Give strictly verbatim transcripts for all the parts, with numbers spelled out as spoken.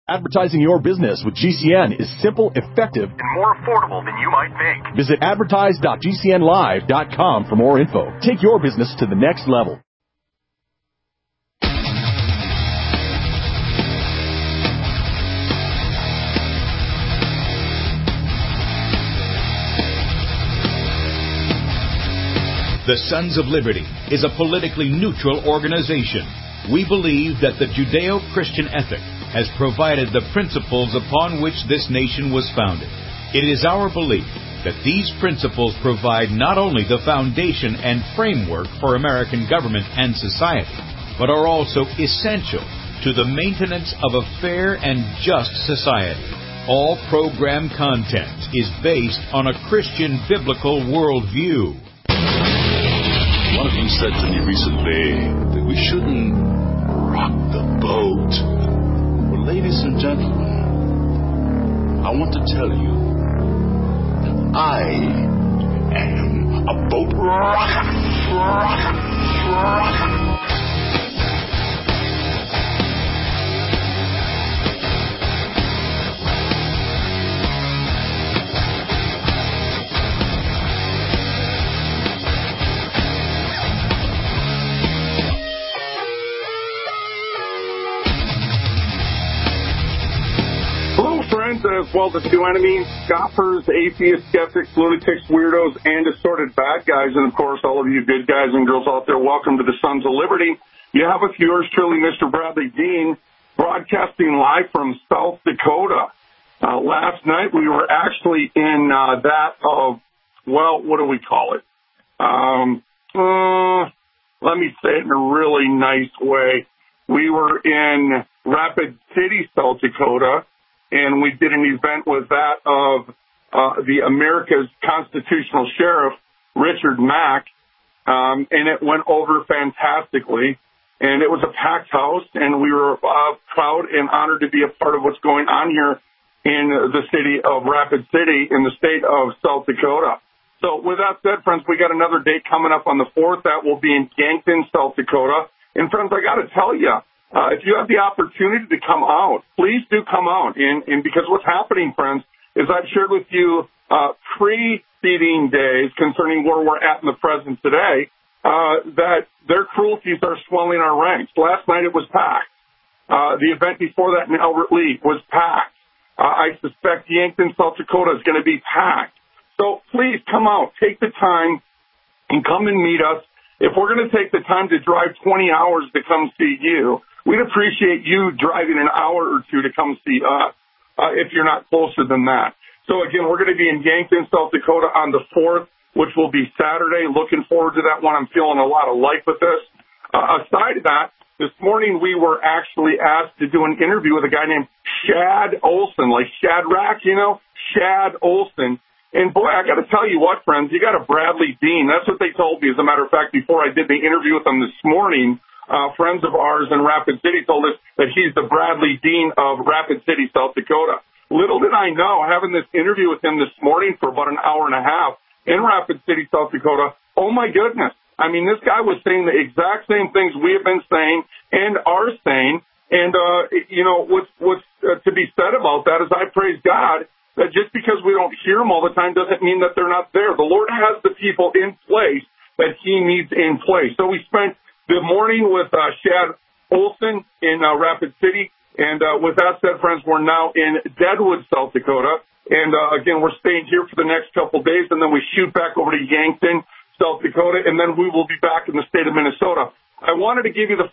Advertising your business with G C N is simple, effective, and more affordable than you might think. Visit advertise dot g c n live dot com for more info. Take your business to the next level. The Sons of Liberty is a politically neutral organization. We believe that the Judeo-Christian ethic has provided the principles upon which this nation was founded. It is our belief that these principles provide not only the foundation and framework for American government and society, but are also essential to the maintenance of a fair and just society. All program content is based on a Christian biblical worldview. One of you said to me recently that we shouldn't rock the boat. Well, ladies and gentlemen, I want to tell you that I am a boat rocker. rocker, rocker. As well as two enemies, scoffers, atheists, skeptics, lunatics, weirdos, and assorted bad guys. And, of course, all of you good guys and girls out there, welcome to the Sons of Liberty. You have with yours truly, Mister Bradley Dean, broadcasting live from South Dakota. Uh, last night we were actually in uh, that of, well, what do we call it? Um, uh, let me say it in a really nice way. We were in Rapid City, South Dakota, and we did an event with that of uh, the America's Constitutional Sheriff, Richard Mack, um, and it went over fantastically. And it was a packed house, and we were uh, proud and honored to be a part of what's going on here in the city of Rapid City in the state of South Dakota. So with that said, friends, we got another date coming up on the fourth. That will be in Yankton, South Dakota. And, friends, I got to tell you, Uh, if you have the opportunity to come out, please do come out. And, and because what's happening, friends, is I've shared with you uh, preceding days concerning where we're at in the present today, uh, that their cruelties are swelling our ranks. Last night it was packed. Uh, the event before that in Albert Lea was packed. Uh, I suspect Yankton, South Dakota is going to be packed. So please come out, take the time, and come and meet us. If we're going to take the time to drive twenty hours to come see you, we'd appreciate you driving an hour or two to come see us, uh, if you're not closer than that. So, again, we're going to be in Yankton, South Dakota on the fourth, which will be Saturday. Looking forward to that one. I'm feeling a lot of life with this. Uh, aside of that, this morning we were actually asked to do an interview with a guy named Shad Olson, like Shadrach, you know, Shad Olson. And, boy, I got to tell you what, friends, you got a Bradley Dean. That's what they told me. As a matter of fact, before I did the interview with them this morning, Uh, friends of ours in Rapid City told us that he's the Bradley Dean of Rapid City, South Dakota. Little did I know, having this interview with him this morning for about an hour and a half in Rapid City, South Dakota, oh, my goodness. I mean, this guy was saying the exact same things we have been saying and are saying. And, uh, you know, what's, what's uh, to be said about that is I praise God that just because we don't hear them all the time doesn't mean that they're not there. The Lord has the people in place that he needs in place. So we spent the morning with uh, Shad Olson in uh, Rapid City. And uh, with that said, friends, we're now in Deadwood, South Dakota. And, uh, again, we're staying here for the next couple of days, and then we shoot back over to Yankton, South Dakota, and then we will be back in the state of Minnesota. I wanted to give you the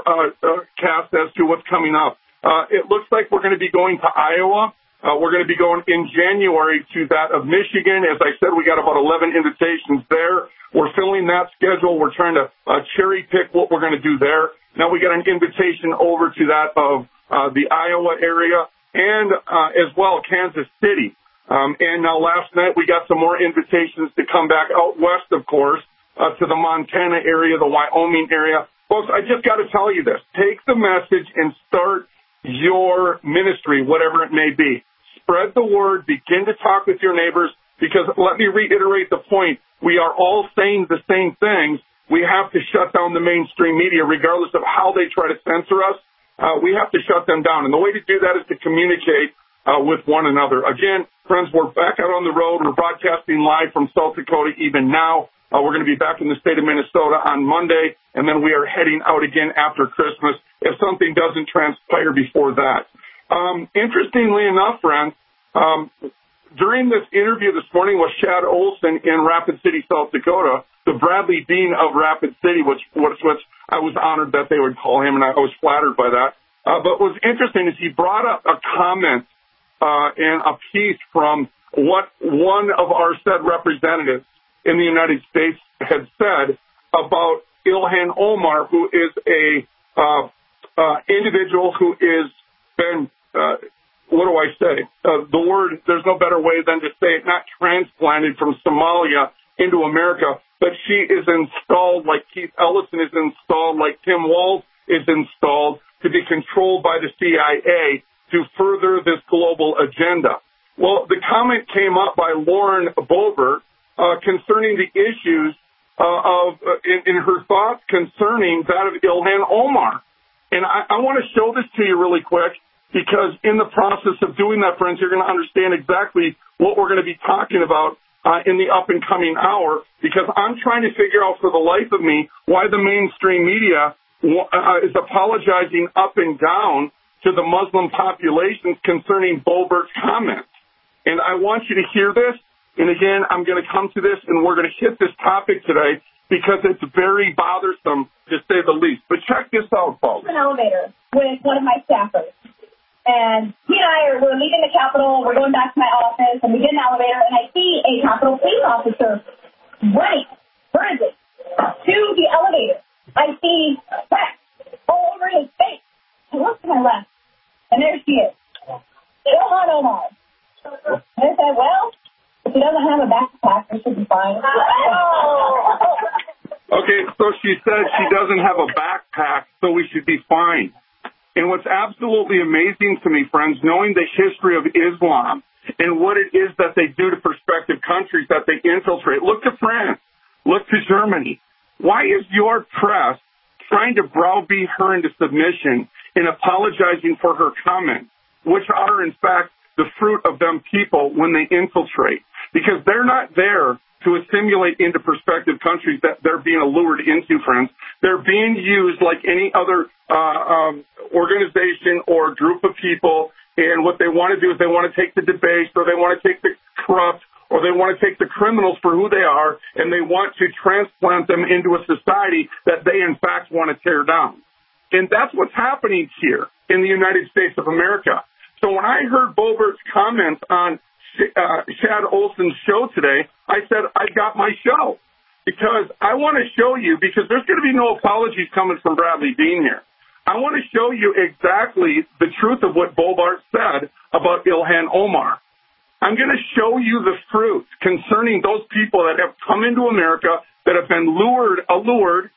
forecast as to what's coming up. Uh, it looks like we're going to be going to Iowa. Uh, we're going to be going in January to that of Michigan. As I said, we got about eleven invitations there. We're filling that schedule. We're trying to uh, cherry pick what we're going to do there. Now we got an invitation over to that of uh, the Iowa area and uh, as well Kansas City. Um, and now last night we got some more invitations to come back out west, of course, uh, to the Montana area, the Wyoming area. Folks, I just got to tell you this. Take the message and start your ministry, whatever it may be. Spread the word. Begin to talk with your neighbors, because let me reiterate the point. We are all saying the same things. We have to shut down the mainstream media, regardless of how they try to censor us. uh, we have to shut them down. And the way to do that is to communicate uh, with one another. Again, friends, we're back out on the road. We're broadcasting live from South Dakota even now. Uh, we're going to be back in the state of Minnesota on Monday, and then we are heading out again after Christmas if something doesn't transpire before that. Um, interestingly enough, friends, um, during this interview this morning with Chad Olson in Rapid City, South Dakota, the Bradley Dean of Rapid City, which, which, which I was honored that they would call him, and I was flattered by that. Uh, but what was interesting is he brought up a comment uh, and a piece from what one of our said representatives in the United States had said about Ilhan Omar, who is a uh, uh, individual who is been, uh, what do I say? Uh, the word, there's no better way than to say it, not transplanted from Somalia into America, but she is installed like Keith Ellison is installed, like Tim Walz is installed to be controlled by the C I A to further this global agenda. Well, the comment came up by Lauren Boebert uh, concerning the issues uh, of, uh, in, in her thoughts concerning that of Ilhan Omar. And I, I want to show this to you really quick, because in the process of doing that, friends, you're going to understand exactly what we're going to be talking about uh, in the up-and-coming hour, because I'm trying to figure out for the life of me why the mainstream media uh, is apologizing up and down to the Muslim populations concerning Boebert's comments. And I want you to hear this. And again, I'm going to come to this, and we're going to hit this topic today because it's very bothersome, to say the least. But check this out, folks. An elevator with one of my staffers. And he and I are we're leaving the Capitol. We're going back to my office, and we get an elevator, and I see a Capitol police officer running, hurriedly, to the elevator. I see cracks all over his face. I look to my left, and there she is, Ilhan Omar. And I said, well, if he doesn't have a backpack, we should be fine. Okay, so she said she doesn't have a backpack, so we should be fine. And what's absolutely amazing to me, friends, knowing the history of Islam and what it is that they do to prospective countries that they infiltrate. Look to France. Look to Germany. Why is your press trying to browbeat her into submission and apologizing for her comments, which are, in fact, the fruit of them people when they infiltrate? Because they're not there to assimilate into prospective countries that they're being allured into, friends. They're being used like any other uh, um, organization or group of people, and what they want to do is they want to take the debased, or they want to take the corrupt, or they want to take the criminals for who they are, and they want to transplant them into a society that they, in fact, want to tear down. And that's what's happening here in the United States of America. So when I heard Boebert's comments on uh, Chad Olson's show today, I said, I got my show. Because I want to show you, because there's going to be no apologies coming from Bradley Dean here. I want to show you exactly the truth of what Boebert said about Ilhan Omar. I'm going to show you the fruit concerning those people that have come into America, that have been lured, allured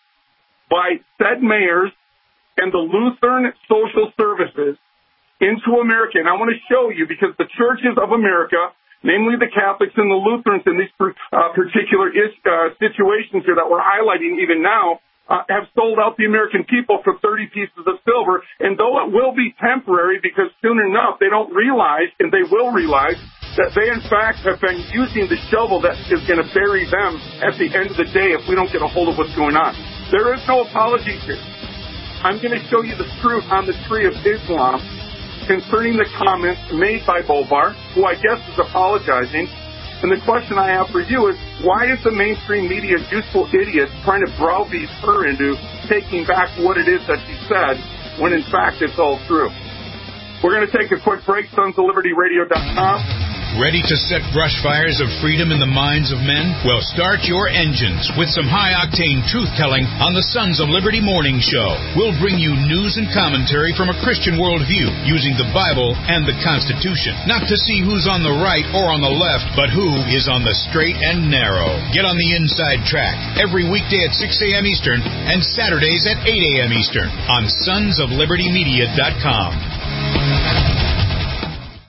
by said mayors and the Lutheran social services into America. And I want to show you, because the churches of America, namely the Catholics and the Lutherans in these uh, particular is, uh, situations here that we're highlighting even now, uh, have sold out the American people for thirty pieces of silver. And though it will be temporary, because soon enough they don't realize, and they will realize, that they in fact have been using the shovel that is going to bury them at the end of the day if we don't get a hold of what's going on. There is no apology here. I'm going to show you the fruit on the tree of Islam concerning the comments made by Boebert, who I guess is apologizing. And the question I have for you is, why is the mainstream media useful idiots trying to browbeat her into taking back what it is that she said, when in fact it's all true? We're going to take a quick break, sons of liberty radio dot com. Ready to set brush fires of freedom in the minds of men? Well, start your engines with some high-octane truth-telling on the Sons of Liberty Morning Show. We'll bring you news and commentary from a Christian worldview using the Bible and the Constitution. Not to see who's on the right or on the left, but who is on the straight and narrow. Get on the inside track every weekday at six a.m. Eastern and Saturdays at eight a.m. Eastern on sons of liberty media dot com.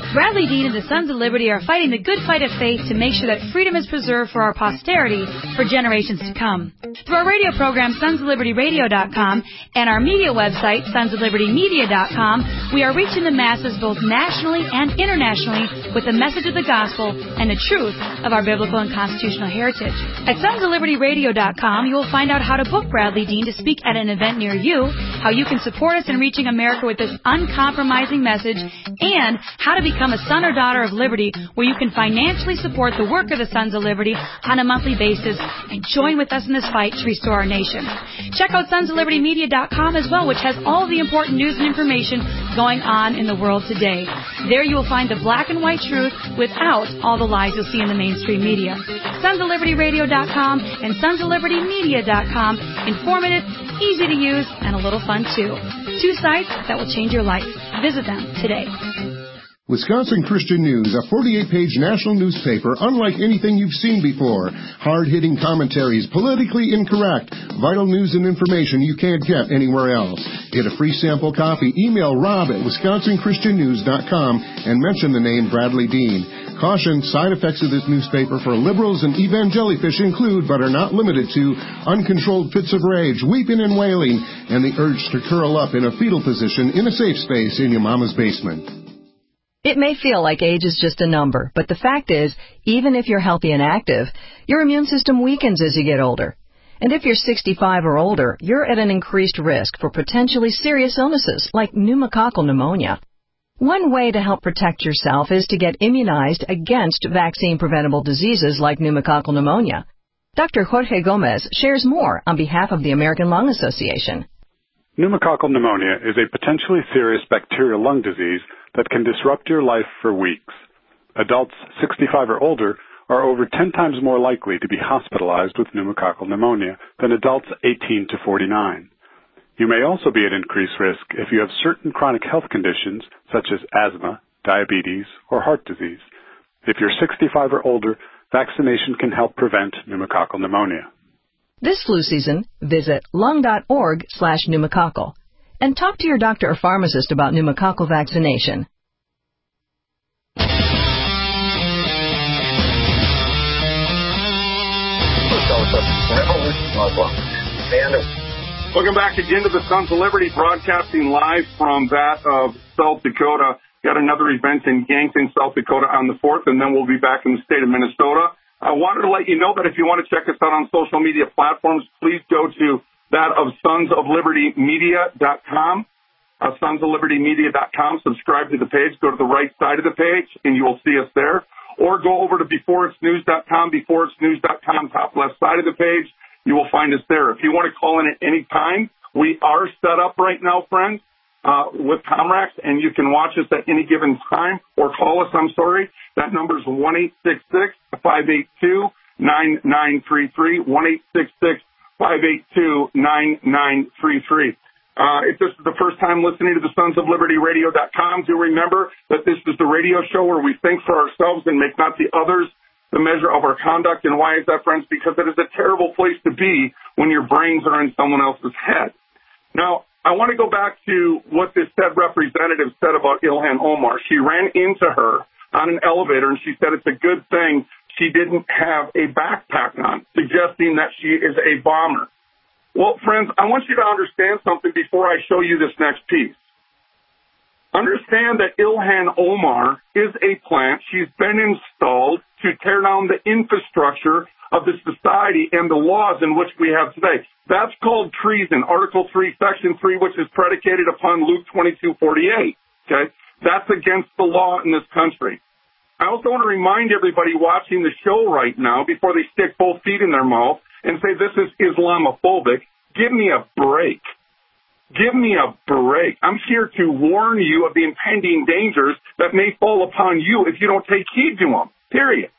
Bradley Dean and the Sons of Liberty are fighting the good fight of faith to make sure that freedom is preserved for our posterity for generations to come. Through our radio program, sons of liberty radio dot com, and our media website, sons of liberty media dot com, we are reaching the masses both nationally and internationally with the message of the gospel and the truth of our biblical and constitutional heritage. At sons of liberty radio dot com, you will find out how to book Bradley Dean to speak at an event near you, how you can support us in reaching America with this uncompromising message, and how to become a son or daughter of liberty, where you can financially support the work of the Sons of Liberty on a monthly basis and join with us in this fight to restore our nation. Check out sons of liberty media dot com as well, which has all the important news and information going on in the world today. There you will find the black and white truth without all the lies you'll see in the mainstream media. sons of liberty radio dot com and sons of liberty media dot com, informative, easy to use, and a little fun too. Two sites that will change your life. Visit them today. Wisconsin Christian News, a forty-eight page national newspaper unlike anything you've seen before. Hard-hitting commentaries, politically incorrect, vital news and information you can't get anywhere else. Get a free sample copy. Email Rob at wisconsin christian news dot com and mention the name Bradley Dean. Caution, side effects of this newspaper for liberals and evangelifish include, but are not limited to, uncontrolled fits of rage, weeping and wailing, and the urge to curl up in a fetal position in a safe space in your mama's basement. It may feel like age is just a number, but the fact is, even if you're healthy and active, your immune system weakens as you get older. And if you're sixty-five or older, you're at an increased risk for potentially serious illnesses like pneumococcal pneumonia. One way to help protect yourself is to get immunized against vaccine-preventable diseases like pneumococcal pneumonia. Doctor Jorge Gomez shares more on behalf of the American Lung Association. Pneumococcal pneumonia is a potentially serious bacterial lung disease that can disrupt your life for weeks. Adults sixty-five or older are over ten times more likely to be hospitalized with pneumococcal pneumonia than adults eighteen to forty-nine. You may also be at increased risk if you have certain chronic health conditions such as asthma, diabetes, or heart disease. If you're sixty-five or older, vaccination can help prevent pneumococcal pneumonia. This flu season, visit lung.org slash pneumococcal and talk to your doctor or pharmacist about pneumococcal vaccination. Welcome back again to the Sons of Liberty, broadcasting live from that of South Dakota. Got another event in Yankton, South Dakota on the fourth, and then we'll be back in the state of Minnesota. I wanted to let you know that if you want to check us out on social media platforms, please go to that of sons of liberty media dot com, uh, sons of liberty media dot com. Subscribe to the page. Go to the right side of the page, and you will see us there. Or go over to before it's news dot com, before it's news dot com, top left side of the page. You will find us there. If you want to call in at any time, we are set up right now, friends, uh, with Comrex, and you can watch us at any given time, or call us, I'm sorry. That number is one eight six six, five eight two, nine nine three three, one eight six six, five eight two, nine nine three three. Uh, if this is the first time listening to the sons of liberty radio dot com, do remember that this is the radio show where we think for ourselves and make not the others the measure of our conduct. And why is that, friends? Because it is a terrible place to be when your brains are in someone else's head. Now, I want to go back to what this said representative said about Ilhan Omar. She ran into her on an elevator, and she said it's a good thing she didn't have a backpack on, suggesting that she is a bomber. Well, friends, I want you to understand something before I show you this next piece. Understand that Ilhan Omar is a plant. She's been installed to tear down the infrastructure of the society and the laws in which we have today. That's called treason, Article three, Section three, which is predicated upon Luke twenty-two forty-eight. Okay? That's against the law in this country. I also want to remind everybody watching the show right now, before they stick both feet in their mouth and say this is Islamophobic, give me a break. Give me a break. I'm here to warn you of the impending dangers that may fall upon you if you don't take heed to them, period.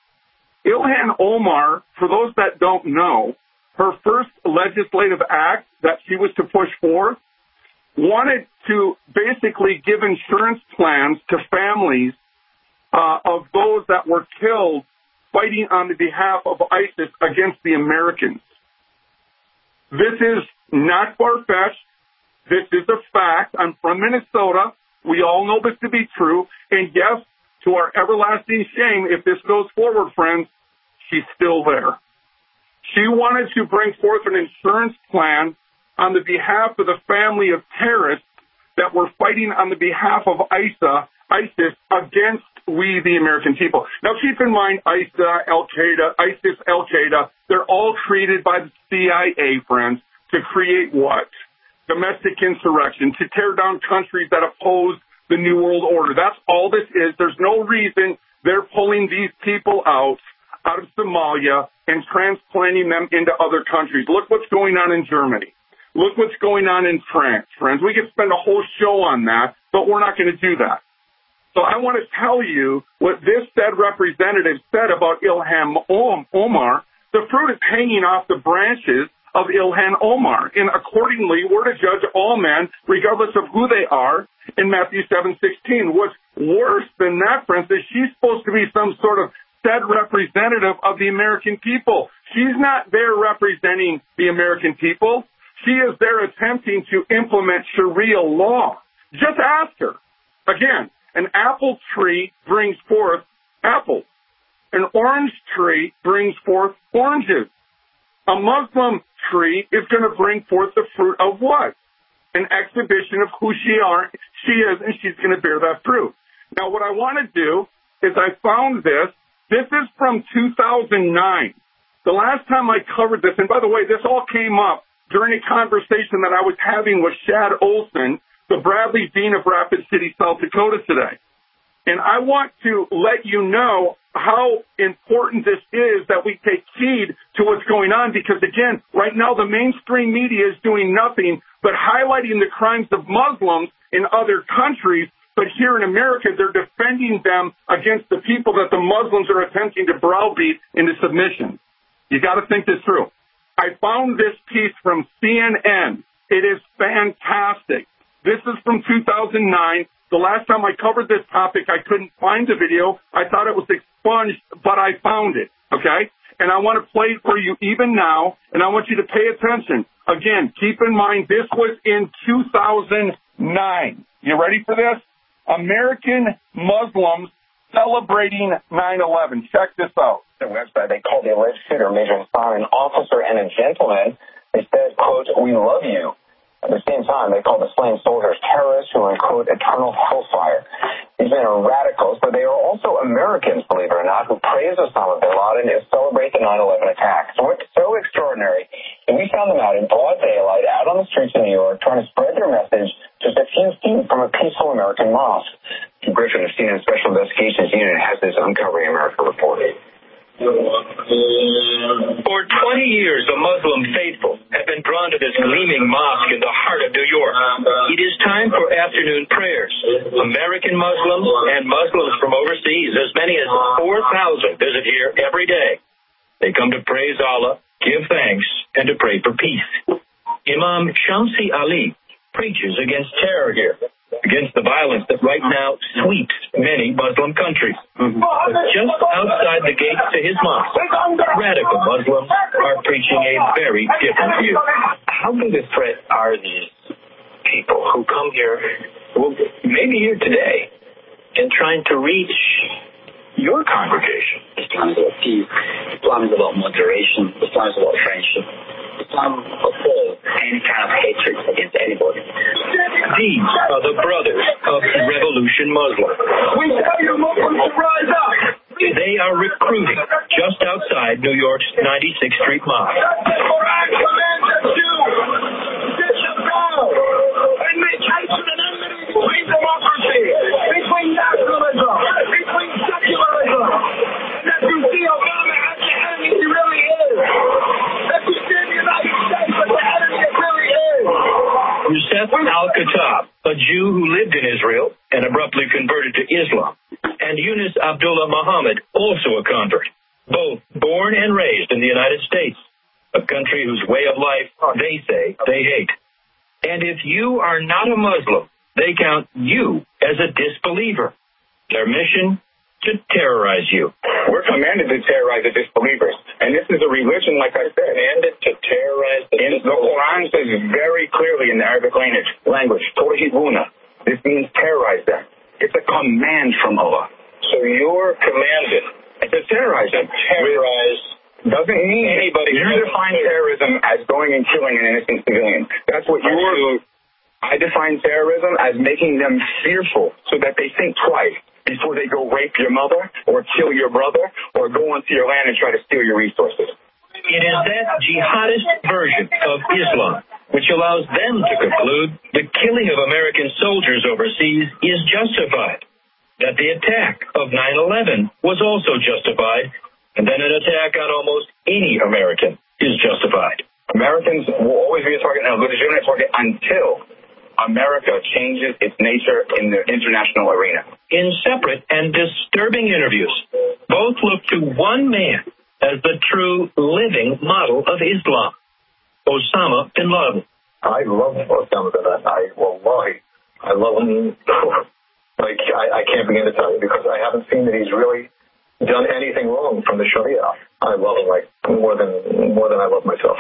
Ilhan Omar, for those that don't know, her first legislative act that she was to push forth wanted to basically give insurance plans to families uh, of those that were killed fighting on the behalf of ISIS against the Americans. This is not far-fetched. This is a fact. I'm from Minnesota. We all know this to be true. And yes, to our everlasting shame, if this goes forward, friends, she's still there. She wanted to bring forth an insurance plan on the behalf of the family of terrorists that were fighting on the behalf of ISA, ISIS against we, the American people. Now, keep in mind, ISA, Al-Qaeda, ISIS, Al-Qaeda, they're all created by the C I A, friends, to create what? Domestic insurrection, to tear down countries that oppose the New World Order. That's all this is. There's no reason they're pulling these people out, out of Somalia and transplanting them into other countries. Look what's going on in Germany. Look what's going on in France, friends. We could spend a whole show on that, but we're not going to do that. So I want to tell you what this said representative said about Ilhan Omar. The fruit is hanging off the branches of Ilhan Omar, and accordingly, we're to judge all men, regardless of who they are, in Matthew seven sixteen. What's worse than that, friends, is she's supposed to be some sort of said representative of the American people. She's not there representing the American people. She is there attempting to implement Sharia law. Just ask her. Again, an apple tree brings forth apples. An orange tree brings forth oranges. A Muslim tree is going to bring forth the fruit of what? An exhibition of who she, are, she is, and she's going to bear that fruit. Now, what I want to do is I found this. This is from two thousand nine. The last time I covered this, and by the way, this all came up during a conversation that I was having with Shad Olson, the Bradley Dean of Rapid City, South Dakota today. And I want to let you know how important this is that we take heed to what's going on, because, again, right now the mainstream media is doing nothing but highlighting the crimes of Muslims in other countries, but here in America they're defending them against the people that the Muslims are attempting to browbeat into submission. You got to think this through. I found this piece from C N N. It is fantastic. This is from two thousand nine. The last time I covered this topic, I couldn't find the video. I thought it was expunged, but I found it, okay? And I want to play it for you even now, and I want you to pay attention. Again, keep in mind, this was in two thousand nine. You ready for this? American Muslims celebrating nine eleven. Check this out. The website, they called the alleged shooter Major Hassan an officer and a gentleman. They said, quote, "We love you." At the same time, they called the slain soldiers terrorists who are in, quote, eternal hellfire. These men are radicals, but they are also Americans, believe it or not, who praise Osama bin Laden and celebrate the nine eleven attacks. So it's so extraordinary. And we found them out in broad daylight, out on the streets of New York, trying to spread their message just a few feet from a peaceful American mosque. Griffin of C N N Special Investigations Unit has this Uncovering America report. For twenty years, the Muslim faithful have been drawn to this gleaming mosque in the heart of New York. It is time for afternoon prayers. American Muslims and Muslims from overseas, as many as four thousand, visit here every day. They come to praise Allah, give thanks, and to pray for peace. Imam Shamsi Ali preaches against terror here, against the violence that right now sweeps many Muslim countries. Mm-hmm. But just outside the gates to his mosque, radical Muslims are preaching a very different view. How big a threat are these people who come here, well, maybe here today, and trying to reach your congregation? Islam is about peace. Islam is about moderation. Islam is about friendship. Islam opposes any kind of hatred against anybody. These are the brothers of Revolution Muslim. We tell you Muslims to rise up. They are recruiting just outside New York's ninety-sixth Street Mosque. The Quran commands us to disavow and make hatred and enmity between democracy, between nationalism, between secularism. And that you see Obama as the enemy he really is. That you see the United States as the enemy it really is. Youssef al-Khattab, a Jew who lived in Israel and abruptly converted to Islam, and Yunus Abdullah Muhammad, also a convert, both born and raised in the United States, a country whose way of life they say they hate. And if you are not a Muslim, they count you as a disbeliever. Their mission? To terrorize you. We're commanded to terrorize the disbelievers. And this is a religion, like I said, commanded to terrorize the disbelievers. The Quran says very clearly in the Arabic language, language, Torhibuna. This means terrorize them. It's a command from Allah. So you're commanded to terrorize them. Terrorize doesn't mean anybody. You define terrorism as going and killing an innocent civilian. That's what you're. I define terrorism as making them fearful so that they think twice before they go rape your mother or kill your brother or go onto your land and try to steal your resources. It is that jihadist version of Islam which allows them to conclude the killing of American soldiers overseas is justified, that the attack of nine eleven was also justified, and then an attack on almost any American is justified. Americans will always be a target and a legitimate target until America changes its nature in the international arena. In separate and disturbing interviews, both look to one man as the true living model of Islam, Osama bin Laden. I love Osama bin Laden. I, wallahi, I love him. Like, I, I can't begin to tell you because I haven't seen that he's really done anything wrong from the Sharia. I love him like more than more than I love myself.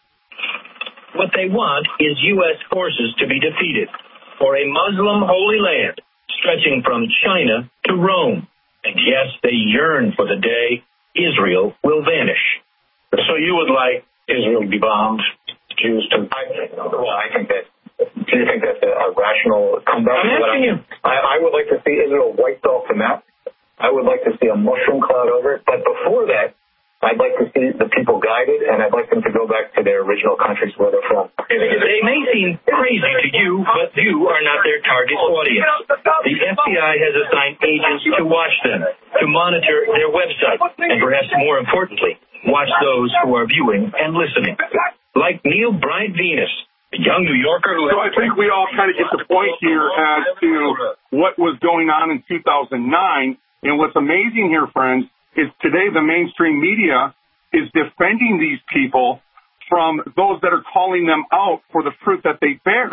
What they want is U S forces to be defeated for a Muslim holy land stretching from China to Rome. And yes, they yearn for the day Israel will vanish. So you would like Israel to be bombed, Jews to... I, well, I think that... Do you think that's a, a rational comeback? I'm asking you. I, I would like to see Israel wiped off the map. I would like to see a mushroom cloud over it. But before that, I'd like to see the people guided, and I'd like them to go back to their original countries where they're from. They may seem crazy to you, but you are not their target audience. The F B I has assigned agents to watch them, to monitor their website, and perhaps more importantly, watch those who are viewing and listening. Like Neil Bryant Venus, a young New Yorker who... So I think we all kind of get the point here as to what was going on in two thousand nine, and what's amazing here, friends, is today the mainstream media is defending these people from those that are calling them out for the fruit that they bear.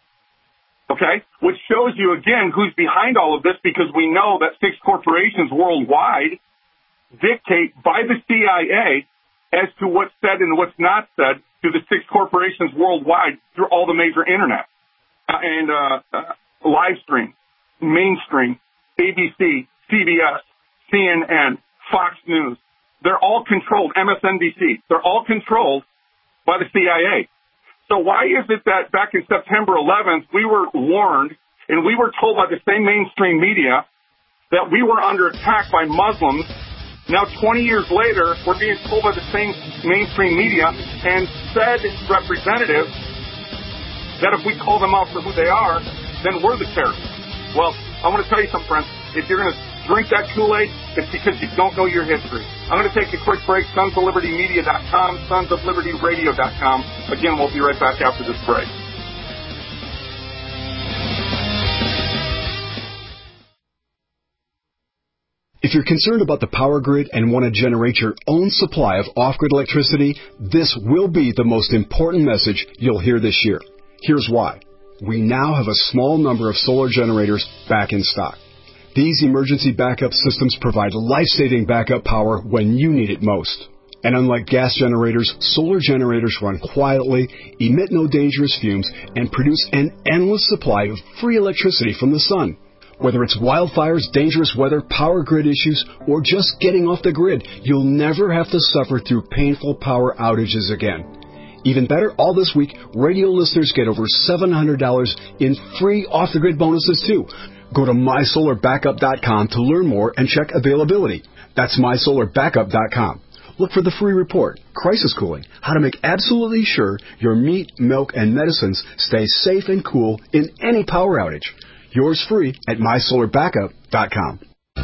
Okay? Which shows you, again, who's behind all of this, because we know that six corporations worldwide dictate by the C I A as to what's said and what's not said to the six corporations worldwide through all the major internet uh, and uh, uh, live stream, mainstream, A B C, C B S, C N N, Fox News. They're all controlled, M S N B C. They're all controlled by the C I A. So why is it that back in September eleventh, we were warned and we were told by the same mainstream media that we were under attack by Muslims? Now, twenty years later, we're being told by the same mainstream media and said representatives that if we call them out for who they are, then we're the terrorists. Well, I want to tell you something, friends. If you're going to drink that Kool-Aid, it's because you don't know your history. I'm going to take a quick break. Sons of Liberty Media dot com, Sons of Liberty Radio dot com. Again, we'll be right back after this break. If you're concerned about the power grid and want to generate your own supply of off-grid electricity, this will be the most important message you'll hear this year. Here's why. We now have a small number of solar generators back in stock. These emergency backup systems provide life-saving backup power when you need it most. And unlike gas generators, solar generators run quietly, emit no dangerous fumes, and produce an endless supply of free electricity from the sun. Whether it's wildfires, dangerous weather, power grid issues, or just getting off the grid, you'll never have to suffer through painful power outages again. Even better, all this week, radio listeners get over seven hundred dollars in free off-the-grid bonuses, too. Go to my solar backup dot com to learn more and check availability. That's my solar backup dot com. Look for the free report, Crisis Cooling, how to make absolutely sure your meat, milk, and medicines stay safe and cool in any power outage. Yours free at my solar backup dot com.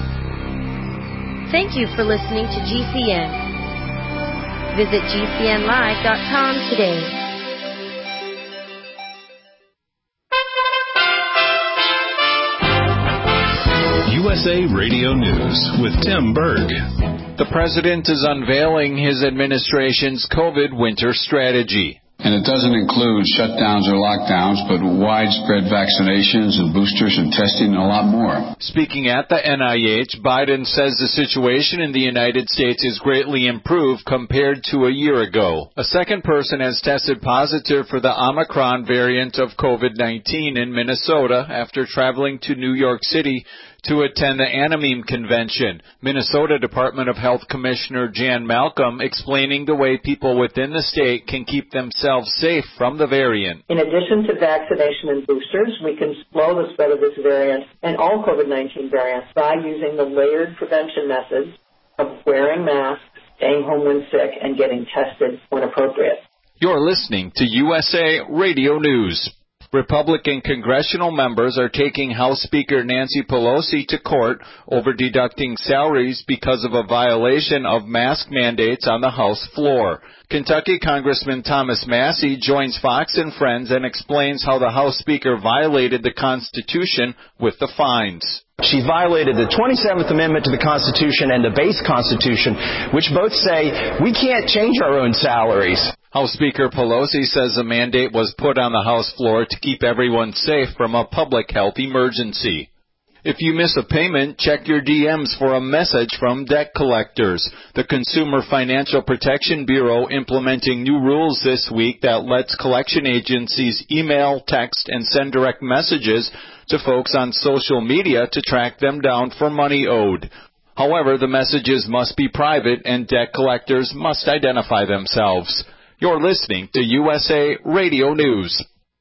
Thank you for listening to G C N. Visit G C N live dot com today. U S A Radio News with Tim Berg. The president is unveiling his administration's COVID winter strategy. And it doesn't include shutdowns or lockdowns, but widespread vaccinations and boosters and testing and a lot more. Speaking at the N I H, Biden says the situation in the United States is greatly improved compared to a year ago. A second person has tested positive for the Omicron variant of COVID nineteen in Minnesota after traveling to New York City to attend the Anameme Convention. Minnesota Department of Health Commissioner Jan Malcolm explaining the way people within the state can keep themselves safe from the variant. In addition to vaccination and boosters, we can slow the spread of this variant and all COVID nineteen variants by using the layered prevention methods of wearing masks, staying home when sick, and getting tested when appropriate. You're listening to U S A Radio News. Republican congressional members are taking House Speaker Nancy Pelosi to court over deducting salaries because of a violation of mask mandates on the House floor. Kentucky Congressman Thomas Massie joins Fox and Friends and explains how the House Speaker violated the Constitution with the fines. She violated the twenty-seventh Amendment to the Constitution and the base Constitution, which both say we can't change our own salaries. House Speaker Pelosi says the mandate was put on the House floor to keep everyone safe from a public health emergency. If you miss a payment, check your D Ms for a message from debt collectors. The Consumer Financial Protection Bureau implementing new rules this week that lets collection agencies email, text, and send direct messages to folks on social media to track them down for money owed. However, the messages must be private and debt collectors must identify themselves. You're listening to U S A Radio News.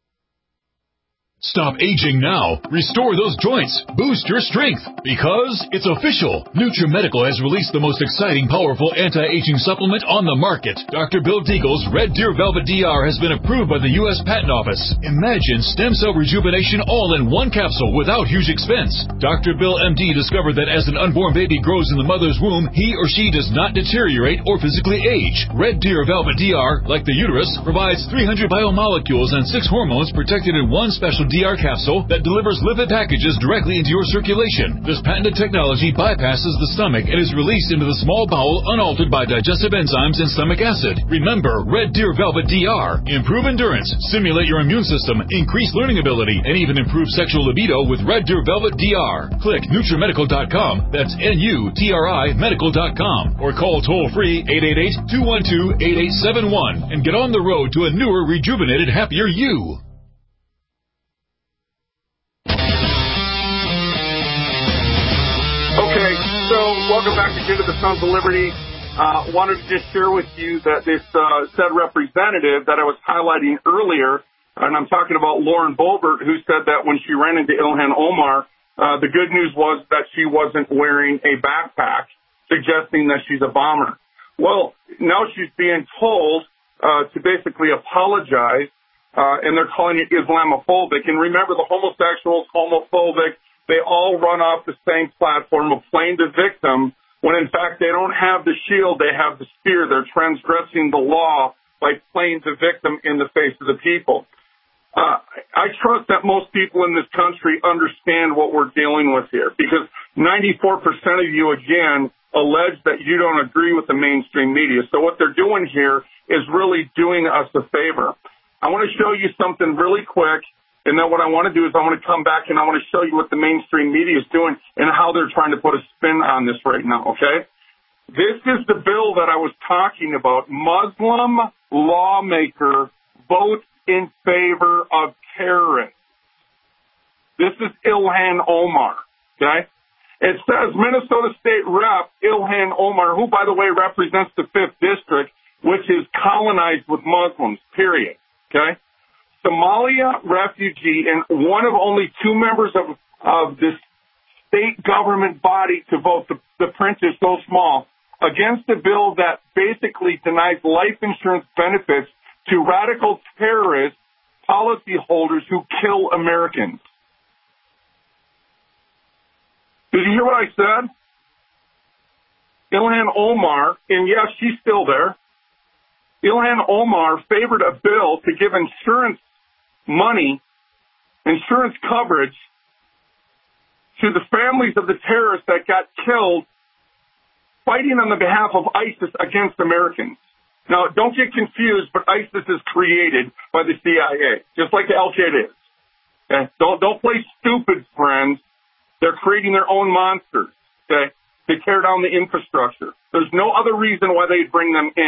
Stop aging now. Restore those joints. Boost your strength. Because it's official. NutriMedical has released the most exciting, powerful anti-aging supplement on the market. Doctor Bill Deagle's Red Deer Velvet D R has been approved by the U S Patent Office. Imagine stem cell rejuvenation all in one capsule without huge expense. Doctor Bill M D discovered that as an unborn baby grows in the mother's womb, he or she does not deteriorate or physically age. Red Deer Velvet D R, like the uterus, provides three hundred biomolecules and six hormones protected in one special D R capsule that delivers lipid packages directly into your circulation. This patented technology bypasses the stomach and is released into the small bowel unaltered by digestive enzymes and stomach acid. Remember, Red Deer Velvet D R. Improve endurance, stimulate your immune system, increase learning ability, and even improve sexual libido with Red Deer Velvet D R. Click NutriMedical dot com, that's N U T R I medical dot com, or call toll-free eight eight eight, two one two, eight eight seven one and get on the road to a newer, rejuvenated, happier you. Okay, so welcome back again to the Sons of Liberty. Uh, wanted to just share with you that this uh, said representative that I was highlighting earlier, and I'm talking about Lauren Boebert, who said that when she ran into Ilhan Omar, uh, the good news was that she wasn't wearing a backpack, suggesting that she's a bomber. Well, now she's being told uh, to basically apologize, uh, and they're calling it Islamophobic. And remember, the homosexuals, homophobic, they all run off the same platform of playing the victim when, in fact, they don't have the shield, they have the spear. They're transgressing the law by playing the victim in the face of the people. Uh, I trust that most people in this country understand what we're dealing with here because ninety-four percent of you, again, allege that you don't agree with the mainstream media. So what they're doing here is really doing us a favor. I want to show you something really quick. And then what I want to do is I want to come back and I want to show you what the mainstream media is doing and how they're trying to put a spin on this right now, okay? This is the bill that I was talking about. Muslim lawmaker vote in favor of terrorists. This is Ilhan Omar, okay? It says Minnesota State Rep Ilhan Omar, who, by the way, represents the fifth District, which is colonized with Muslims, period, okay? Somalia refugee and one of only two members of, of this state government body to vote. The, the print is so small. Against a bill that basically denies life insurance benefits to radical terrorist policyholders who kill Americans. Did you hear what I said? Ilhan Omar, and yes, she's still there. Ilhan Omar favored a bill to give insurance money, insurance coverage to the families of the terrorists that got killed fighting on the behalf of ISIS against Americans. Now, don't get confused, but ISIS is created by the C I A, just like Al-Qaeda is. Okay? Don't, don't play stupid, friends. They're creating their own monsters, okay, to tear down the infrastructure. There's no other reason why they'd bring them in.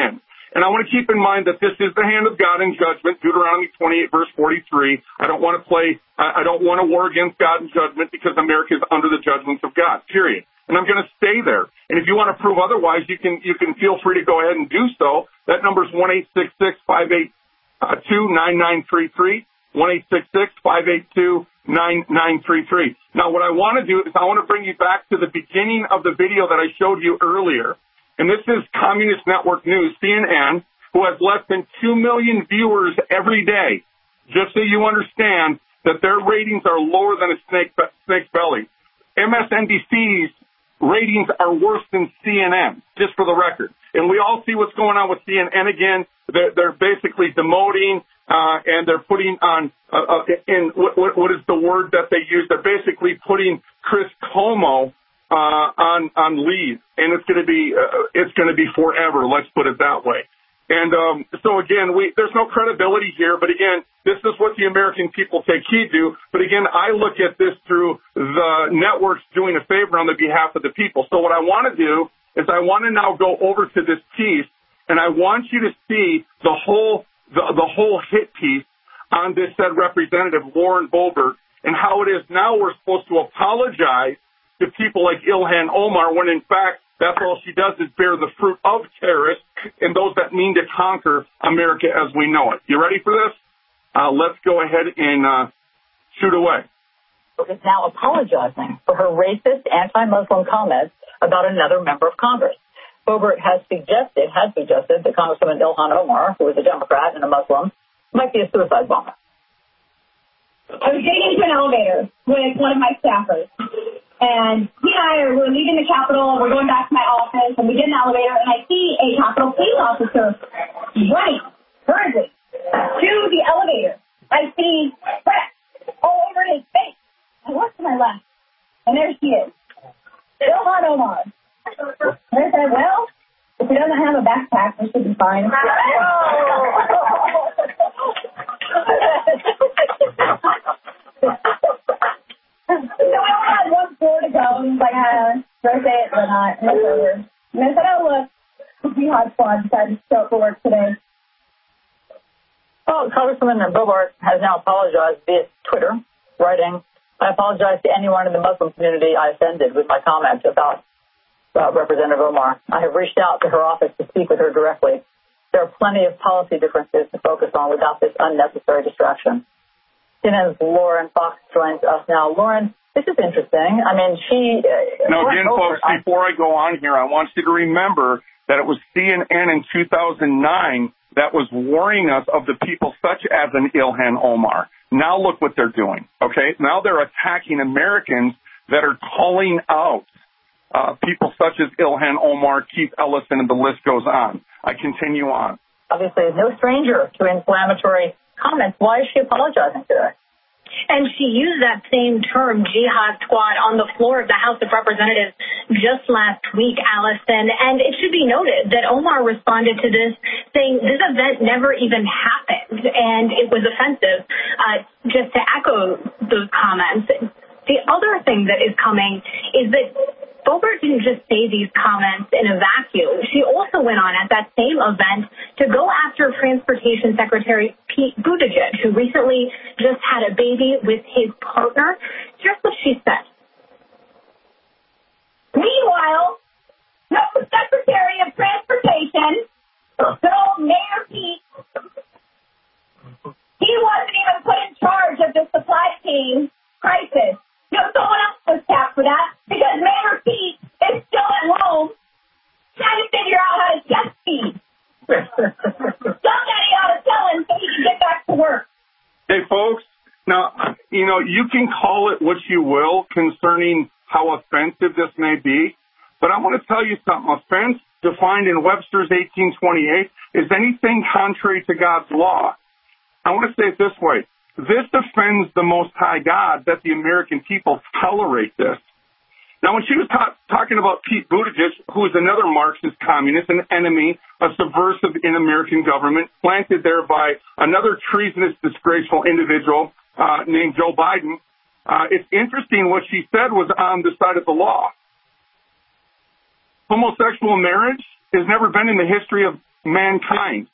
And I want to keep in mind that this is the hand of God in judgment, Deuteronomy twenty-eight, verse forty-three. I don't want to play, I don't want to war against God in judgment because America is under the judgments of God, period. And I'm going to stay there. And if you want to prove otherwise, you can you can feel free to go ahead and do so. That number is one eight six six, five eight two, nine nine three three, one eight six six, five eight two, nine nine three three. Now, what I want to do is I want to bring you back to the beginning of the video that I showed you earlier. And this is Communist Network News, C N N, who has less than two million viewers every day. Just so you understand that their ratings are lower than a snake, snake's belly. M S N B C's ratings are worse than C N N, just for the record. And we all see what's going on with C N N again. They're, they're basically demoting, uh, and they're putting on, uh, uh, in what, what is the word that they use? They're basically putting Chris Cuomo Uh, on on leave, and it's going to be uh, it's going to be forever. Let's put it that way. And um, so again, we there's no credibility here. But again, this is what the American people take heed to. But again, I look at this through the networks doing a favor on the behalf of the people. So what I want to do is I want to now go over to this piece, and I want you to see the whole the, the whole hit piece on this said representative Lauren Boebert and how it is now we're supposed to apologize to people like Ilhan Omar, when in fact that's all she does is bear the fruit of terrorists and those that mean to conquer America as we know it. You ready for this? Uh, let's go ahead and uh, shoot away. Is now apologizing for her racist, anti-Muslim comments about another member of Congress. Boebert has suggested, has suggested that Congresswoman Ilhan Omar, who is a Democrat and a Muslim, might be a suicide bomber. I was getting into an elevator with one of my staffers. And he and I were leaving the Capitol, we're going back to my office, and we get in the elevator, and I see a Capitol police officer running hurriedly to the elevator. I see sweat all over his face. I look to my left, and there she is, Ilhan Omar. And I said, well, if he doesn't have a backpack, we should be fine. So we only had one floor to go, and he's like, ah, should I say it or not? And it's over. And I said, oh, look, the Jihad Squad decided to show up for work today. Well, Congresswoman Boebert has now apologized via Twitter, writing, I apologize to anyone in the Muslim community I offended with my comments about uh, Representative Omar. I have reached out to her office to speak with her directly. There are plenty of policy differences to focus on without this unnecessary distraction. C N N's Lauren Fox joins us now. Lauren, this is interesting. I mean, she... Uh, now, again, folks, I, before I go on here, I want you to remember that it was C N N in two thousand nine that was warning us of the people such as an Ilhan Omar. Now look what they're doing, okay? Now they're attacking Americans that are calling out uh, people such as Ilhan Omar, Keith Ellison, and the list goes on. I continue on. Obviously, no stranger to inflammatory comments. Why is she apologizing today? And she used that same term, Jihad Squad, on the floor of the House of Representatives just last week, Allison. And it should be noted that Omar responded to this saying this event never even happened, and it was offensive. Uh, just to echo those comments, the other thing that is coming is that Boebert didn't just say these comments in a vacuum. She also went on at that same event to go after Transportation Secretary Pete Buttigieg, who recently just had a baby with his partner. Here's what she said. Meanwhile, no Secretary of Transportation, good old Mayor Pete, he wasn't even put in charge of the supply chain crisis. You know, someone else was tapped for that because Mayor Pete is still at home trying to figure out how to jet ski. Somebody ought to tell him so he can get back to work. Hey, folks, now, you know, you can call it what you will concerning how offensive this may be, but I want to tell you something. Offense, defined in Webster's eighteen twenty-eight, is anything contrary to God's law. I want to say it this way. This offends the Most High God that the American people tolerate this. Now, when she was ta- talking about Pete Buttigieg, who is another Marxist communist, an enemy, a subversive in American government, planted there by another treasonous, disgraceful individual uh, named Joe Biden, uh, it's interesting what she said was on the side of the law. Homosexual marriage has never been in the history of mankind.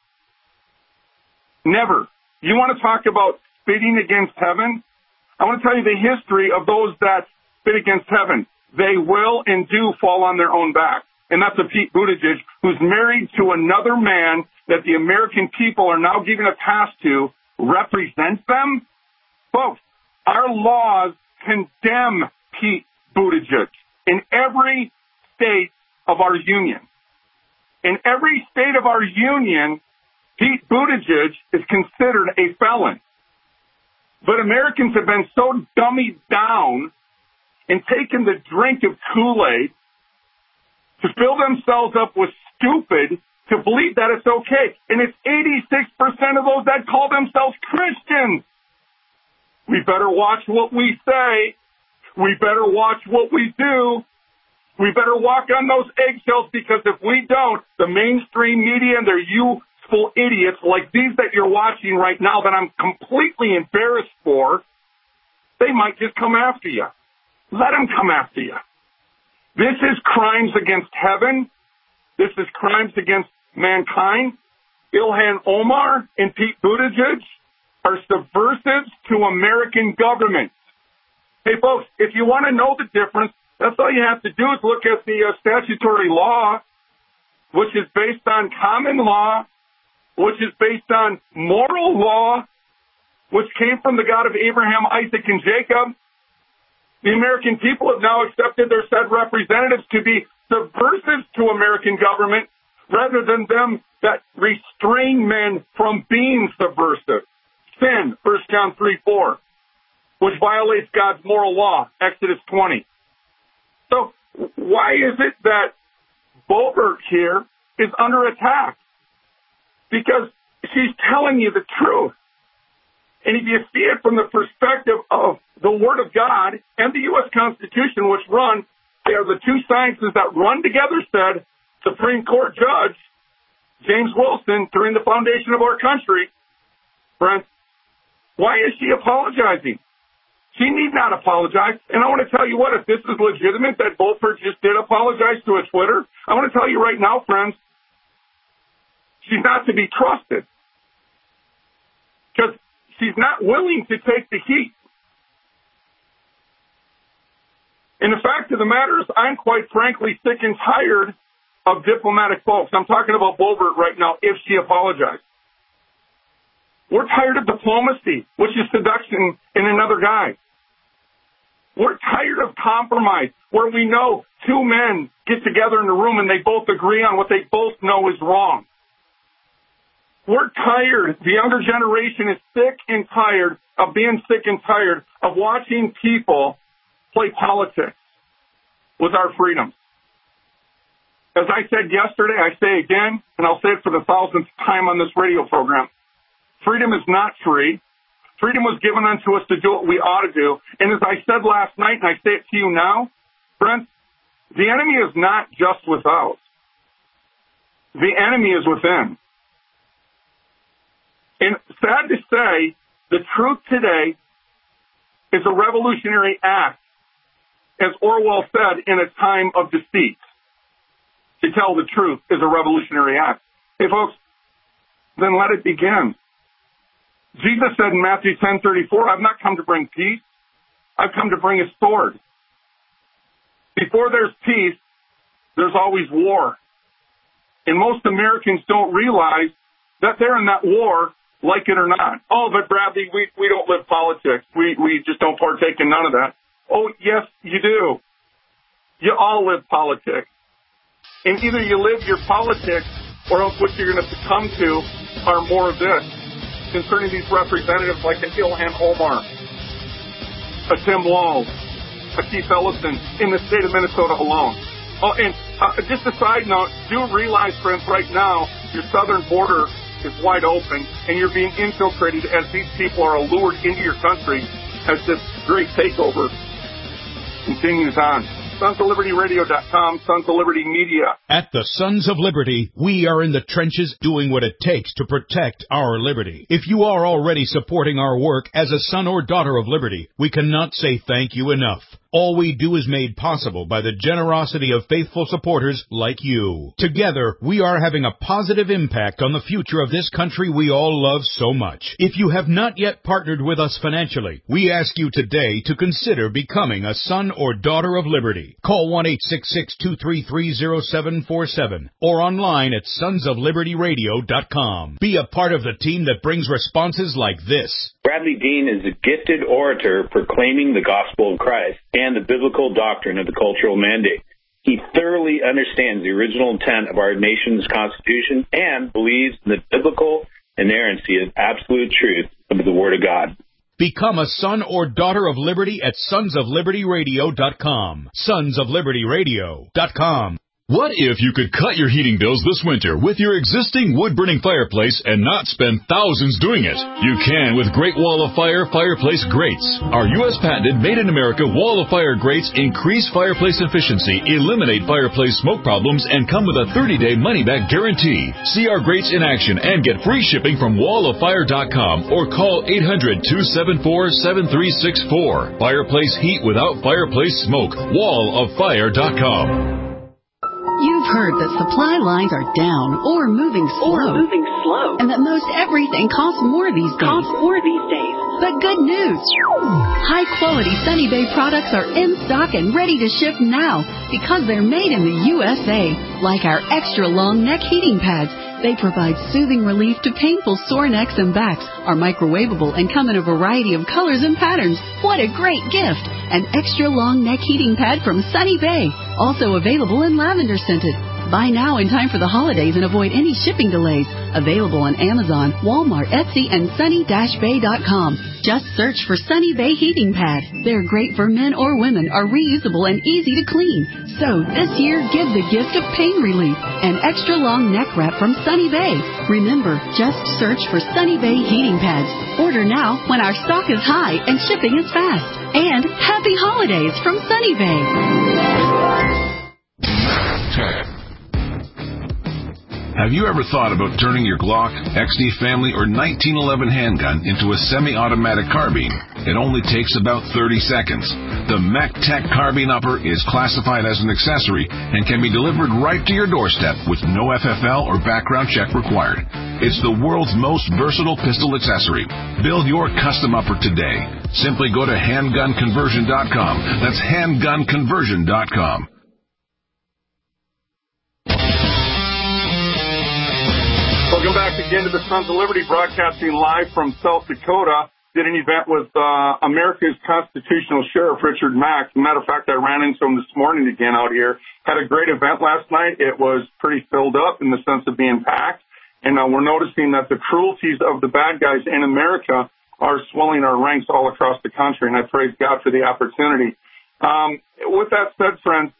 Never. You want to talk about spitting against heaven? I want to tell you the history of those that spit against heaven. They will and do fall on their own back. And that's a Pete Buttigieg, who's married to another man that the American people are now giving a pass to, represent them. Folks, our laws condemn Pete Buttigieg in every state of our union. In every state of our union, Pete Buttigieg is considered a felon. But Americans have been so dummied down and taken the drink of Kool-Aid to fill themselves up with stupid to believe that it's okay. And it's eighty-six percent of those that call themselves Christians. We better watch what we say. We better watch what we do. We better walk on those eggshells, because if we don't, the mainstream media and their youthful idiots like these that you're watching right now that I'm completely embarrassed for, they might just come after you. Let them come after you. This is crimes against heaven. This is crimes against mankind. Ilhan Omar and Pete Buttigieg are subversives to American government. Hey, folks, if you want to know the difference, that's all you have to do is look at the uh, statutory law, which is based on common law, which is based on moral law, which came from the God of Abraham, Isaac, and Jacob. The American people have now accepted their said representatives to be subversives to American government rather than them that restrain men from being subversive. Sin, First John three four, which violates God's moral law, Exodus twenty. So why is it that Boebert here is under attack? Because she's telling you the truth. And if you see it from the perspective of the Word of God and the U S Constitution, which run, they are the two sciences that run together, said Supreme Court Judge James Wilson during the foundation of our country. Friends, why is she apologizing? She need not apologize. And I want to tell you what, if this is legitimate that Boebert just did apologize to a Twitter, I want to tell you right now, friends, she's not to be trusted. Because she's not willing to take the heat. And the fact of the matter is, I'm quite frankly sick and tired of diplomatic folks. I'm talking about Boebert right now, if she apologized. We're tired of diplomacy, which is seduction in another guy. We're tired of compromise, where we know two men get together in a room and they both agree on what they both know is wrong. We're tired. The younger generation is sick and tired of being sick and tired of watching people play politics with our freedoms. As I said yesterday, I say again, and I'll say it for the thousandth time on this radio program, freedom is not free. Freedom was given unto us to do what we ought to do. And as I said last night, and I say it to you now, friends, the enemy is not just without. The enemy is within. And sad to say, the truth today is a revolutionary act, as Orwell said, in a time of deceit. To tell the truth is a revolutionary act. Hey, folks, then let it begin. Jesus said in Matthew ten thirty-four, I've not come to bring peace. I've come to bring a sword. Before there's peace, there's always war. And most Americans don't realize that they're in that war, like it or not. Oh, but Bradley, we, we don't live politics. We, we just don't partake in none of that. Oh, yes, you do. You all live politics. And either you live your politics, or else what you're going to succumb to are more of this. Concerning these representatives like an Ilhan Omar, a Tim Walz, a Keith Ellison in the state of Minnesota alone. Oh, and uh, just a side note, do realize, friends, right now, your southern border is wide open, and you're being infiltrated as these people are lured into your country as this great takeover continues on. Sons of Liberty Radio dot com, Sons of Liberty Media. At the Sons of Liberty, we are in the trenches doing what it takes to protect our liberty. If you are already supporting our work as a son or daughter of liberty, we cannot say thank you enough. All we do is made possible by the generosity of faithful supporters like you. Together, we are having a positive impact on the future of this country we all love so much. If you have not yet partnered with us financially, we ask you today to consider becoming a son or daughter of liberty. Call one eight six six, two three three, zero seven four seven or online at sons of liberty radio dot com. Be a part of the team that brings responses like this. Bradley Dean is a gifted orator proclaiming the gospel of Christ and the biblical doctrine of the cultural mandate. He thoroughly understands the original intent of our nation's Constitution and believes in the biblical inerrancy of absolute truth of the Word of God. Become a son or daughter of liberty at sons of liberty radio dot com. sons of liberty radio dot com. What if you could cut your heating bills this winter with your existing wood-burning fireplace and not spend thousands doing it? You can with Great Wall of Fire fireplace grates. Our U S patented made-in-America Wall of Fire grates increase fireplace efficiency, eliminate fireplace smoke problems, and come with a thirty-day money-back guarantee. See our grates in action and get free shipping from wall of fire dot com or call eight hundred, two seven four, seven three six four. Fireplace heat without fireplace smoke. wall of fire dot com. You've heard that supply lines are down or moving slow, or moving slow, and that most everything costs more these days. Costs more these days. But good news! High-quality Sunny Bay products are in stock and ready to ship now because they're made in the U S A. Like our extra-long neck heating pads, they provide soothing relief to painful sore necks and backs, are microwavable, and come in a variety of colors and patterns. What a great gift! An extra-long neck heating pad from Sunny Bay, also available in lavender scented. Buy now in time for the holidays and avoid any shipping delays. Available on Amazon, Walmart, Etsy, and sunny dash bay dot com. Just search for Sunny Bay Heating Pad. They're great for men or women, are reusable and easy to clean. So this year, give the gift of pain relief. An extra long neck wrap from Sunny Bay. Remember, just search for Sunny Bay Heating Pads. Order now when our stock is high and shipping is fast. And happy holidays from Sunny Bay. Have you ever thought about turning your Glock, X D Family, or nineteen eleven handgun into a semi-automatic carbine? It only takes about thirty seconds. The MacTech Carbine Upper is classified as an accessory and can be delivered right to your doorstep with no F F L or background check required. It's the world's most versatile pistol accessory. Build your custom upper today. Simply go to handgun conversion dot com. That's handgun conversion dot com. Welcome back again to the Sons of Liberty, broadcasting live from South Dakota. Did an event with uh, America's Constitutional Sheriff, Richard Mack. Matter of fact, I ran into him this morning again out here. Had a great event last night. It was pretty filled up in the sense of being packed. And uh, we're noticing that the cruelties of the bad guys in America are swelling our ranks all across the country, and I praise God for the opportunity. Um, with that said, friends,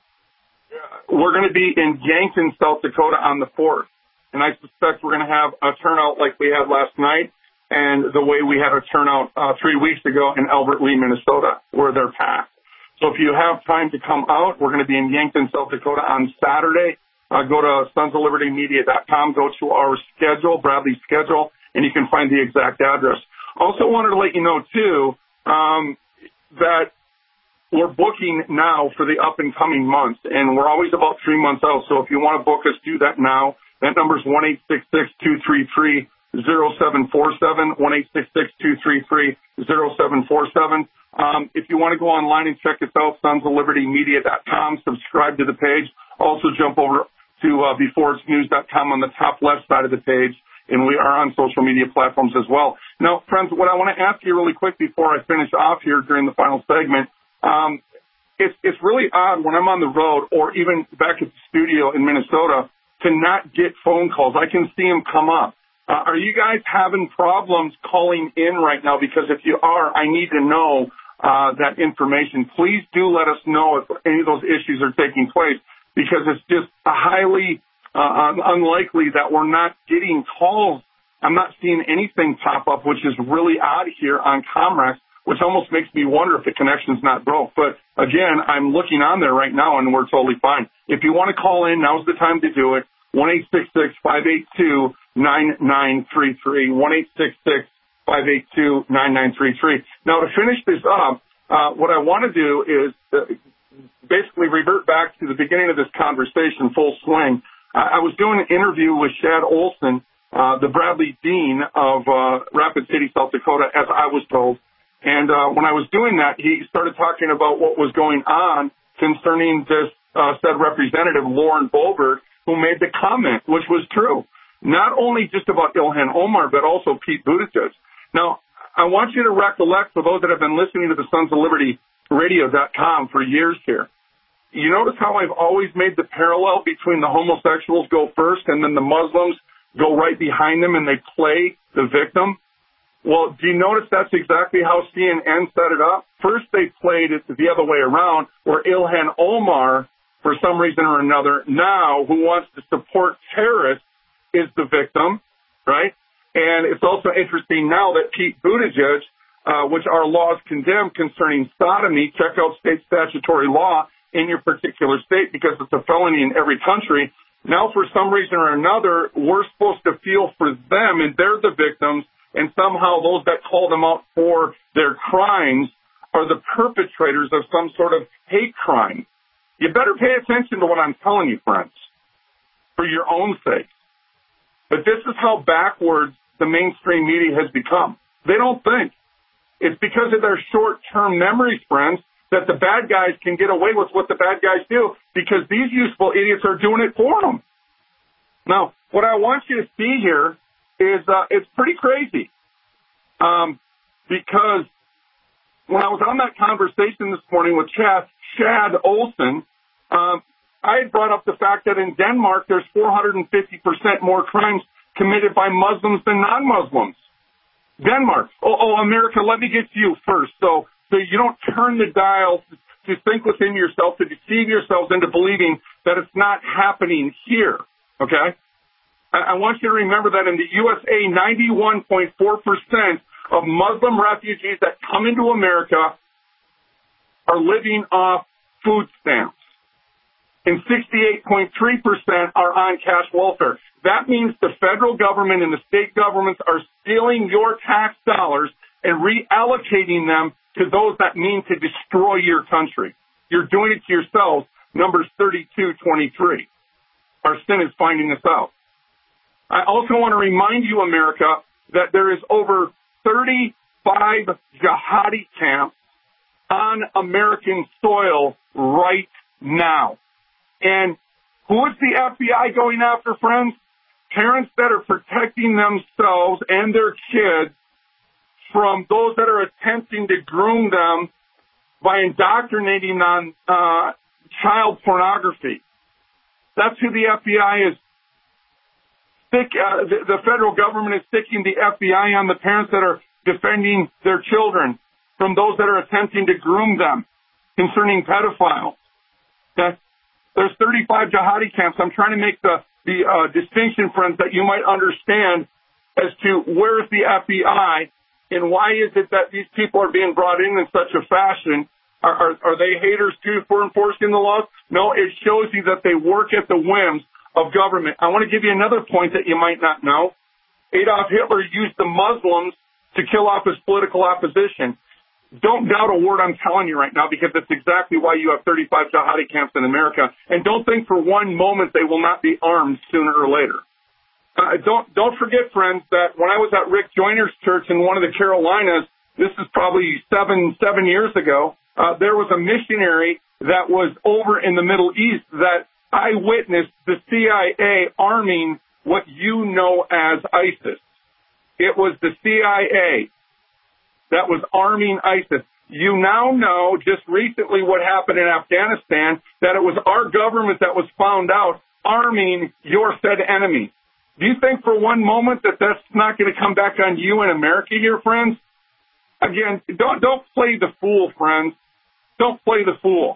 we're going to be in Yankton, South Dakota on the fourth. And I suspect we're going to have a turnout like we had last night and the way we had a turnout uh, three weeks ago in Albert Lee, Minnesota, where they're packed. So if you have time to come out, we're going to be in Yankton, South Dakota on Saturday. Uh, go to sons of liberty media dot com, go to our schedule, Bradley's schedule, and you can find the exact address. Also wanted to let you know, too, um, that we're booking now for the up-and-coming months, and we're always about three months out. So if you want to book us, do that now. That number is one eight six six, two three three, zero seven four seven, one eight six six, two three three, zero seven four seven. Um, if you want to go online and check us out, sons of liberty media dot com, subscribe to the page. Also jump over to uh, before it's news dot com on the top left side of the page, and we are on social media platforms as well. Now, friends, what I want to ask you really quick before I finish off here during the final segment, um, it's, it's really odd when I'm on the road or even back at the studio in Minnesota to not get phone calls. I can see them come up. Uh, are you guys having problems calling in right now? Because if you are, I need to know uh, that information. Please do let us know if any of those issues are taking place, because it's just highly uh, unlikely that we're not getting calls. I'm not seeing anything pop up, which is really odd here on Comrex, which almost makes me wonder if the connection's not broke. But, again, I'm looking on there right now, and we're totally fine. If you want to call in, now's the time to do it. one eight six six, five eight two, nine nine three three. one eight six six, five eight two, nine nine three three. Now, to finish this up, uh, what I want to do is uh, basically revert back to the beginning of this conversation, full swing. I, I was doing an interview with Shad Olson, uh, the Bradley Dean of uh, Rapid City, South Dakota, as I was told. And uh, when I was doing that, he started talking about what was going on concerning this uh, said representative, Lauren Boebert, who made the comment, which was true, not only just about Ilhan Omar, but also Pete Buttigieg. Now, I want you to recollect, for those that have been listening to the Sons of Liberty radio dot com for years here, you notice how I've always made the parallel between the homosexuals go first and then the Muslims go right behind them and they play the victim? Well, do you notice that's exactly how C N N set it up? First, they played it the other way around, where Ilhan Omar, for some reason or another, now, who wants to support terrorists, is the victim, right? And it's also interesting now that Pete Buttigieg, uh, which our laws condemn concerning sodomy, check out state statutory law in your particular state because it's a felony in every country. Now, for some reason or another, we're supposed to feel for them, and they're the victims, and somehow those that call them out for their crimes are the perpetrators of some sort of hate crime. You better pay attention to what I'm telling you, friends, for your own sake. But this is how backwards the mainstream media has become. They don't think. It's because of their short-term memories, friends, that the bad guys can get away with what the bad guys do because these useful idiots are doing it for them. Now, what I want you to see here is uh, it's pretty crazy um, because when I was on that conversation this morning with Chad, Shad Olson, um, I had brought up the fact that in Denmark there's four hundred fifty percent more crimes committed by Muslims than non-Muslims. Denmark. Oh, oh, America, let me get to you first. So, so you don't turn the dial to think within yourself, to deceive yourselves into believing that it's not happening here. Okay? I, I want you to remember that in the U S A, ninety-one point four percent of Muslim refugees that come into America are living off food stamps. And sixty-eight point three percent are on cash welfare. That means the federal government and the state governments are stealing your tax dollars and reallocating them to those that mean to destroy your country. You're doing it to yourselves. Numbers thirty-two twenty-three. Our sin is finding this out. I also want to remind you, America, that there is over thirty-five jihadi camps on American soil right now. And who is the F B I going after, friends? Parents that are protecting themselves and their kids from those that are attempting to groom them by indoctrinating on uh, child pornography. That's who the F B I is. Stick, uh, the, the federal government is sticking the F B I on the parents that are defending their children from those that are attempting to groom them concerning pedophiles. Okay? There's thirty-five jihadi camps. I'm trying to make the, the uh, distinction, friends, that you might understand as to where's the F B I and why is it that these people are being brought in in such a fashion. Are, are, are they haters, too, for enforcing the laws? No, it shows you that they work at the whims of government. I want to give you another point that you might not know. Adolf Hitler used the Muslims to kill off his political opposition. Don't doubt a word I'm telling you right now because that's exactly why you have thirty-five jihadi camps in America. And don't think for one moment they will not be armed sooner or later. Uh, don't don't forget, friends, that when I was at Rick Joyner's church in one of the Carolinas, this is probably seven seven years ago, uh, there was a missionary that was over in the Middle East that I witnessed the C I A arming what you know as ISIS. It was the C I A that was arming ISIS. You now know just recently what happened in Afghanistan, that it was our government that was found out arming your said enemy. Do you think for one moment that that's not going to come back on you in America here, friends? Again, don't don't play the fool, friends. Don't play the fool.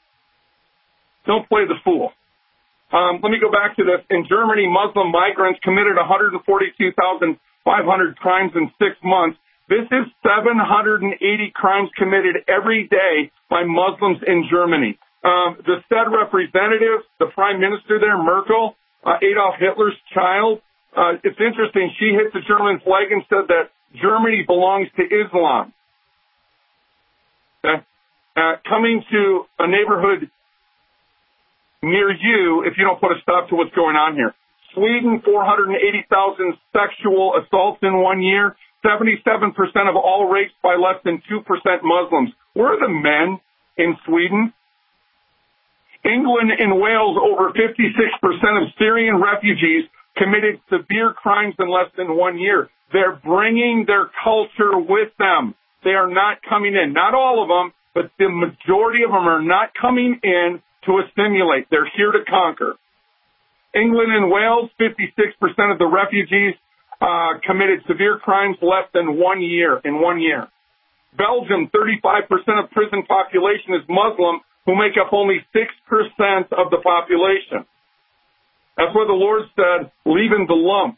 Don't play the fool. Um, let me go back to this. In Germany, Muslim migrants committed one hundred forty-two thousand five hundred crimes in six months. This is seven hundred eighty crimes committed every day by Muslims in Germany. Um, the said representative, the prime minister there, Merkel, uh, Adolf Hitler's child, uh, it's interesting. She hit the German flag and said that Germany belongs to Islam. Okay? Uh, coming to a neighborhood near you if you don't put a stop to what's going on here. Sweden, four hundred eighty thousand sexual assaults in one year, seventy-seven percent of all rapes by less than two percent Muslims. Where are the men in Sweden? England and Wales, over fifty-six percent of Syrian refugees committed severe crimes in less than one year. They're bringing their culture with them. They are not coming in. Not all of them, but the majority of them are not coming in to assimilate. They're here to conquer. England and Wales, fifty-six percent of the refugees uh, committed severe crimes less than one year, in one year. Belgium, thirty-five percent of prison population is Muslim, who make up only six percent of the population. That's where the Lord said, leaving the lump.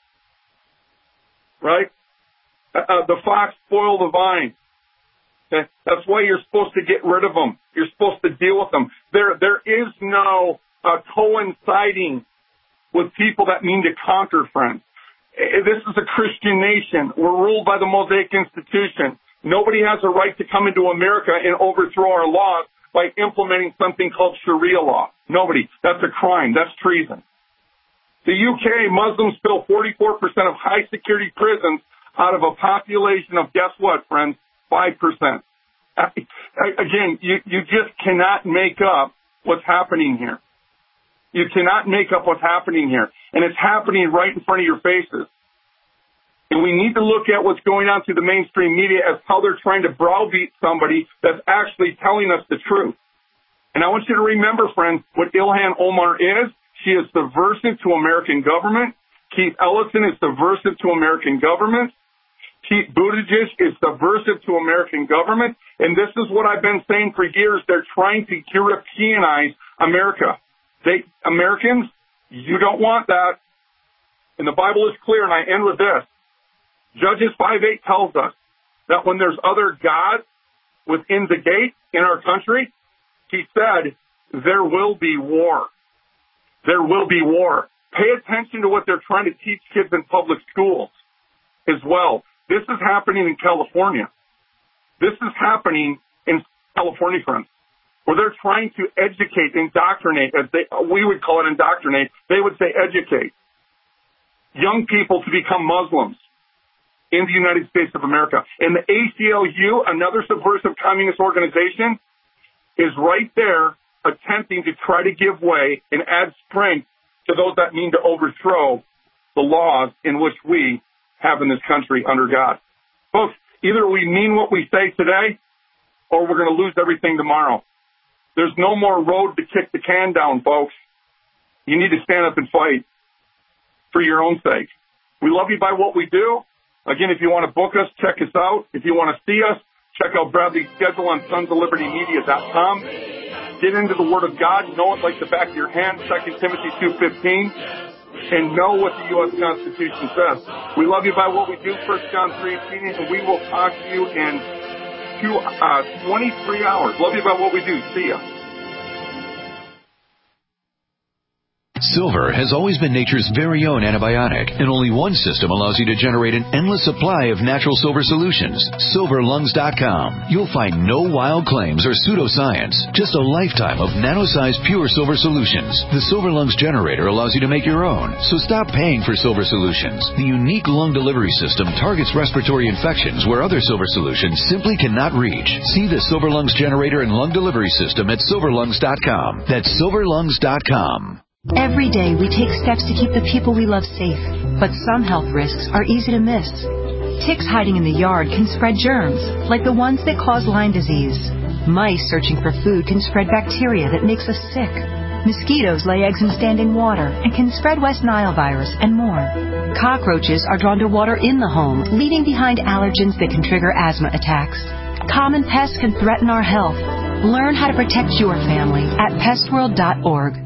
Right? Uh, the fox spoiled the vine. Okay? That's why you're supposed to get rid of them. You're supposed to deal with them. There, there is no uh, coinciding with people that mean to conquer, friends. This is a Christian nation. We're ruled by the Mosaic Institution. Nobody has a right to come into America and overthrow our laws by implementing something called Sharia law. Nobody. That's a crime. That's treason. The U K, Muslims fill forty-four percent of high-security prisons out of a population of, guess what, friends, five percent. Again, you, you just cannot make up what's happening here. You cannot make up what's happening here. And it's happening right in front of your faces. And we need to look at what's going on through the mainstream media as how they're trying to browbeat somebody that's actually telling us the truth. And I want you to remember, friends, what Ilhan Omar is. She is subversive to American government. Keith Ellison is subversive to American government. Pete Buttigieg is subversive to American government. And this is what I've been saying for years. They're trying to Europeanize America. They, Americans, you don't want that. And the Bible is clear, and I end with this. Judges five eight tells us that when there's other gods within the gate in our country, he said, there will be war. There will be war. Pay attention to what they're trying to teach kids in public schools as well. This is happening in California. This is happening in California, friends, where they're trying to educate, indoctrinate, as they, we would call it indoctrinate. They would say educate young people to become Muslims in the United States of America. And the A C L U, another subversive communist organization, is right there attempting to try to give way and add strength to those that mean to overthrow the laws in which we have in this country under God. Folks, either we mean what we say today or we're going to lose everything tomorrow. There's no more road to kick the can down, folks. You need to stand up and fight for your own sake. We love you by what we do. Again, if you want to book us, check us out. If you want to see us, check out Bradley's schedule on sons of liberty media dot com. Get into the Word of God, know it like the back of your hand, Second Timothy two fifteen, and know what the U S Constitution says. We love you by what we do, First John three eighteen, and we will talk to you in two, uh, twenty-three hours. Love you by what we do. See ya. Silver has always been nature's very own antibiotic, and only one system allows you to generate an endless supply of natural silver solutions. silver lungs dot com. You'll find no wild claims or pseudoscience, just a lifetime of nano-sized pure silver solutions. The Silver Lungs generator allows you to make your own, so stop paying for silver solutions. The unique lung delivery system targets respiratory infections where other silver solutions simply cannot reach. See the Silver Lungs generator and lung delivery system at silver lungs dot com. That's silver lungs dot com. Every day we take steps to keep the people we love safe, but some health risks are easy to miss. Ticks hiding in the yard can spread germs, like the ones that cause Lyme disease. Mice searching for food can spread bacteria that makes us sick. Mosquitoes lay eggs in standing water and can spread West Nile virus and more. Cockroaches are drawn to water in the home, leaving behind allergens that can trigger asthma attacks. Common pests can threaten our health. Learn how to protect your family at pest world dot org.